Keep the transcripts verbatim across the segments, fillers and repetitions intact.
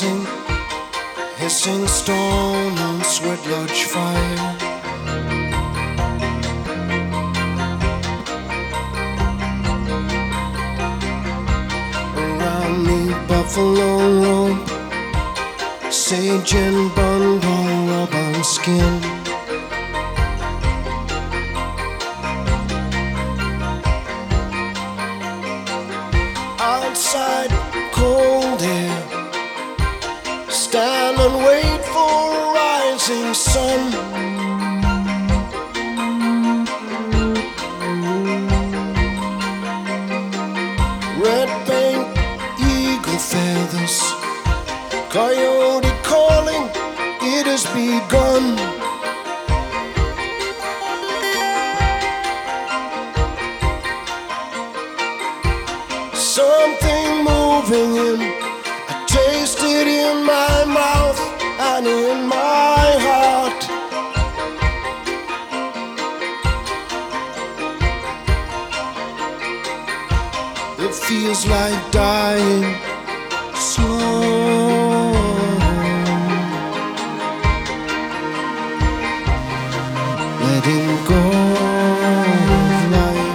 rising, hissing stone and sweat lodge fire. Around me buffalo robe, sage and bundle rubber skin. Outside, cold air, stand and wait for a rising sun. Red paint, eagle feathers, coyote calling, it has begun. Something moving in, I taste it in my mouth and in my heart. It feels like dying slow, letting go of life.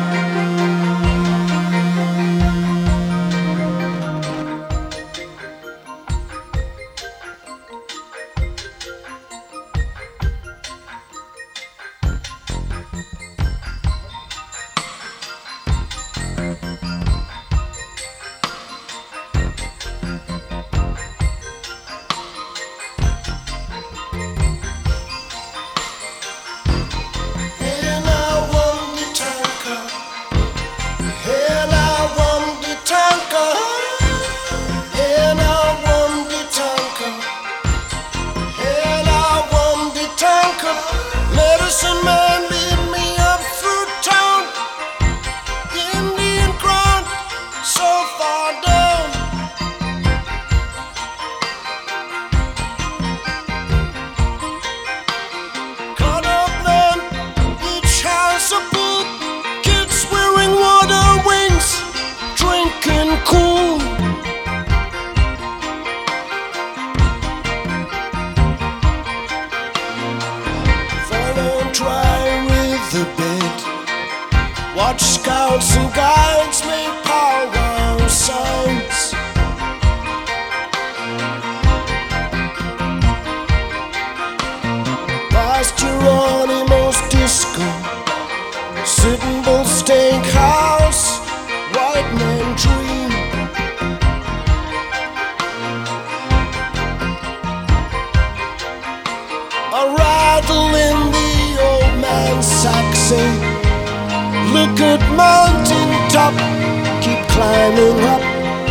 Medicine man lead me up through town, Indian ground, so far down. Cut up land, each house a pool, kids wearing water wings, drinking cool. Try with the bed, watch scouts and guides make power signs. Past Geronimo's disco, Sitting Bull Steakhouse, white man dream. A rattle in the Saxon, look at mountain top, keep climbing up.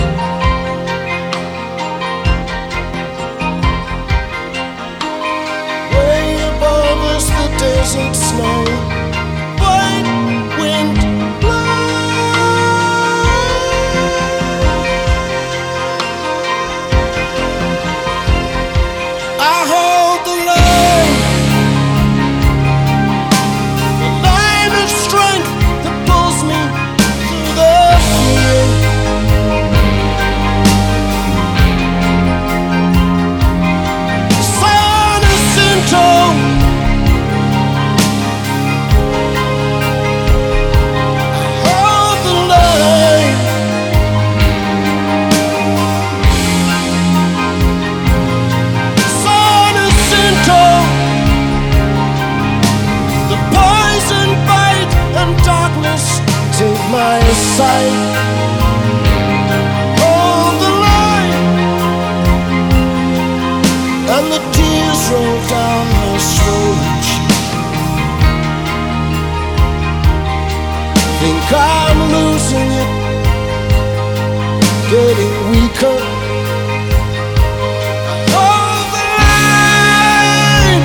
Way above us the desert snow, white wind I hold the line, strength that pulls me through the fear. San Jacinto, I hold the line. San Jacinto, the poison bite and darkness take my sight. Hold the line, and the tears roll down my swollen cheek. Think I'm losing it, getting weaker. Hold the line,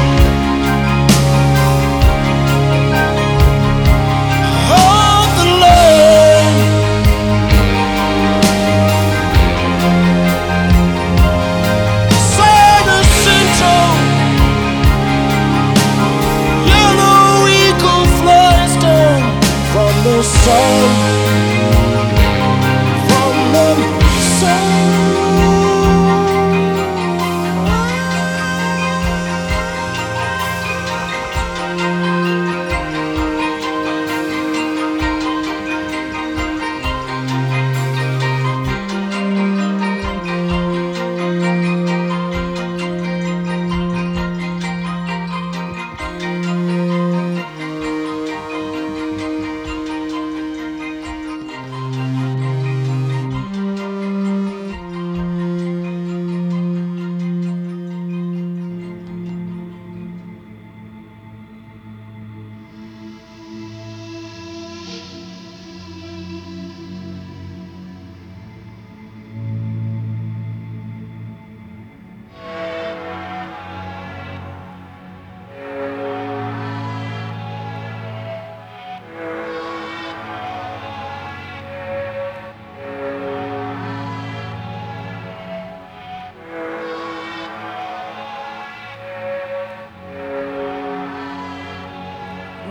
hold the line. San Jacinto, yellow eagle flies down from the sun, from the sun.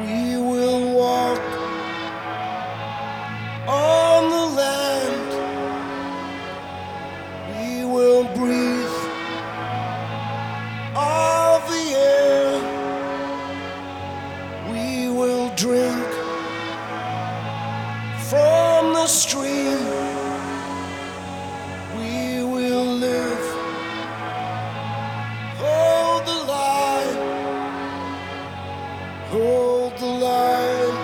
We will walk on the land. We will breathe of the air. We will drink from the stream. We will live. Hold the line. Hold the line.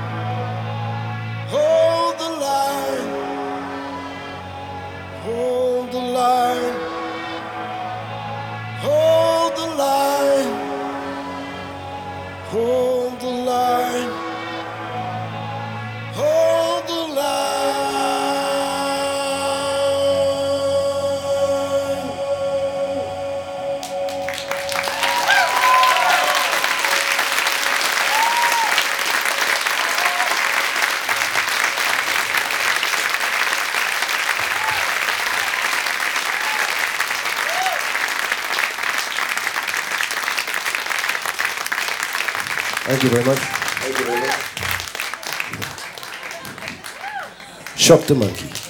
Hold the line. Hold the line. Hold the line. Hold the line. Hold the line. Thank you very much. Thank you very much. Shock the Monkey.